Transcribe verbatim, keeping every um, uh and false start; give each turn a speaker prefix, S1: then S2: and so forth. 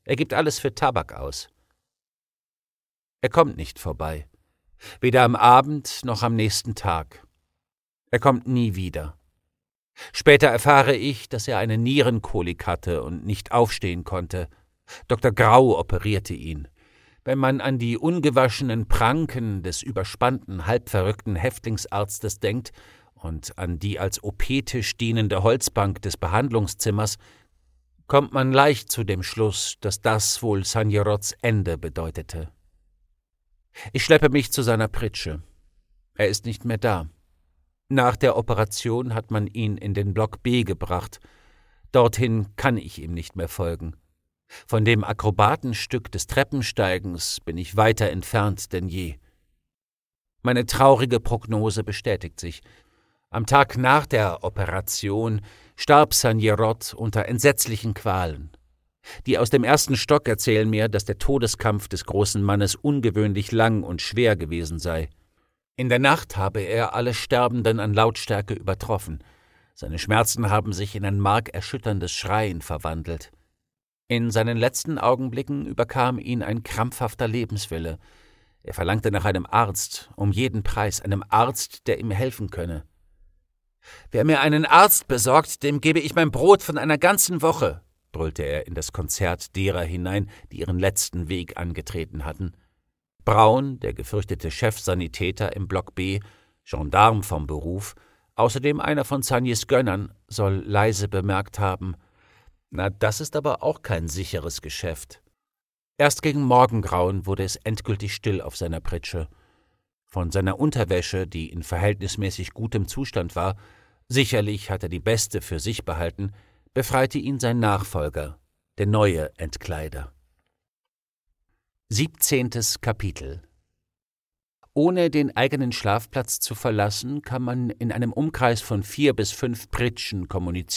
S1: Er gibt alles für Tabak aus. Er kommt nicht vorbei, weder am Abend noch am nächsten Tag. Er kommt nie wieder. Später erfahre ich, dass er eine Nierenkolik hatte und nicht aufstehen konnte. Doktor Grau operierte ihn. Wenn man an die ungewaschenen Pranken des überspannten, halbverrückten Häftlingsarztes denkt und an die als O P-Tisch dienende Holzbank des Behandlungszimmers, kommt man leicht zu dem Schluss, dass das wohl Sanjerots Ende bedeutete. Ich schleppe mich zu seiner Pritsche. Er ist nicht mehr da. Nach der Operation hat man ihn in den Block B gebracht. Dorthin kann ich ihm nicht mehr folgen. Von dem Akrobatenstück des Treppensteigens bin ich weiter entfernt denn je. Meine traurige Prognose bestätigt sich. Am Tag nach der Operation starb Sanjerot unter entsetzlichen Qualen. Die aus dem ersten Stock erzählen mir, dass der Todeskampf des großen Mannes ungewöhnlich lang und schwer gewesen sei. In der Nacht habe er alle Sterbenden an Lautstärke übertroffen. Seine Schmerzen haben sich in ein markerschütterndes Schreien verwandelt. In seinen letzten Augenblicken überkam ihn ein krampfhafter Lebenswille. Er verlangte nach einem Arzt, um jeden Preis, einem Arzt, der ihm helfen könne. »Wer mir einen Arzt besorgt, dem gebe ich mein Brot von einer ganzen Woche«, brüllte er in das Konzert derer hinein, die ihren letzten Weg angetreten hatten. Braun, der gefürchtete Chefsanitäter im Block B, Gendarm vom Beruf, außerdem einer von Sanjis Gönnern, soll leise bemerkt haben: »Na, das ist aber auch kein sicheres Geschäft.« Erst gegen Morgengrauen wurde es endgültig still auf seiner Pritsche. Von seiner Unterwäsche, die in verhältnismäßig gutem Zustand war, sicherlich hat er die beste für sich behalten, befreite ihn sein Nachfolger, der neue Entkleider. Siebzehntes Kapitel. Ohne den eigenen Schlafplatz zu verlassen, kann man in einem Umkreis von vier bis fünf Pritschen kommunizieren.